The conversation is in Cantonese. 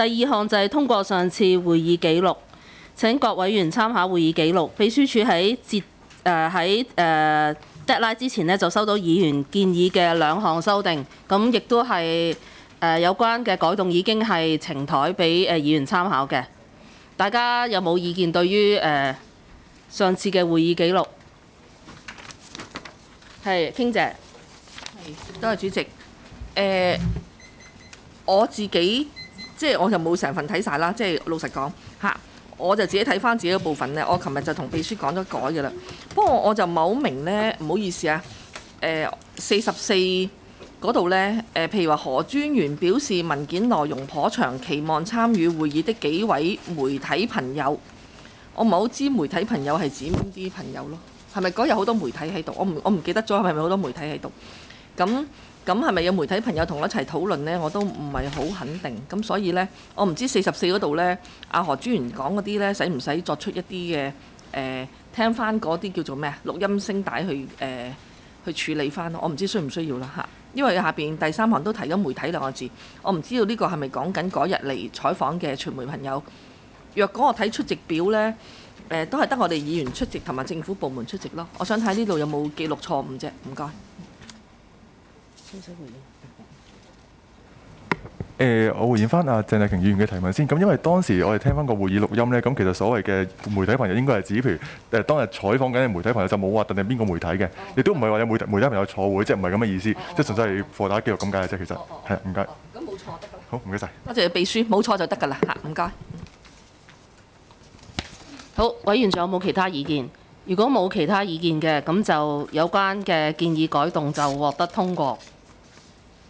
第二項就係通過上次會議記錄。請各委員參考會議記錄。秘書處喺deadline 之前呢，就收到議員建議嘅2項修訂，咁亦都係有關嘅改動已經係呈台俾議員參考嘅。大家有冇意見對於上次嘅會議記錄？係，傾謝。 多謝主席。我自己即係我就冇成份睇晒啦，即係老實講嚇。我就自己睇翻自己嘅部分呢，我琴日就同秘書講咗改嘅啦。不過我就唔係好明呢，唔好意思啊。44嗰度呢，譬如話何專員表示文件內容頗長，期望參與會議的幾位媒體朋友。我唔係好知媒體朋友係指邊啲朋友咯？係咪嗰日好多媒體喺度？我唔記得咗係咪好多媒體喺度？咁係咪有媒體朋友同我一齊討論呢？我都唔係好肯定。咁所以呢，我唔知44嗰度呢，阿何專員講嗰啲呢，使唔使作出一啲嘅聽翻嗰啲叫做咩啊錄音聲帶去處理翻？我唔知需唔需要啦嚇。因為下邊第3行都提咗媒體2個字，我唔知道呢個係咪講緊嗰日嚟採訪嘅傳媒朋友。若果我睇出席表呢，都係得我哋議員出席同埋政府部門出席咯。我想睇呢度有冇記錄錯誤啫。唔該。 我回應翻阿鄭麗瓊議員嘅提問先。咁因為當時我哋聽翻個會議錄音呢，咁其實所謂嘅媒體朋友應該係指譬如當日採訪緊嘅媒體朋友，就冇話特定邊個媒體嘅，亦都唔係話有媒體朋友錯會，即係唔係咁嘅意思，即係純粹係貨打記錄咁解嘅啫。其實係唔該。 咁冇錯得㗎。 好，唔該晒。 多謝秘書，冇錯就得㗎啦嚇，唔該。 好，委員仲有冇其他意見？如果冇其他意見嘅，咁就有關嘅建議改動就獲得通過。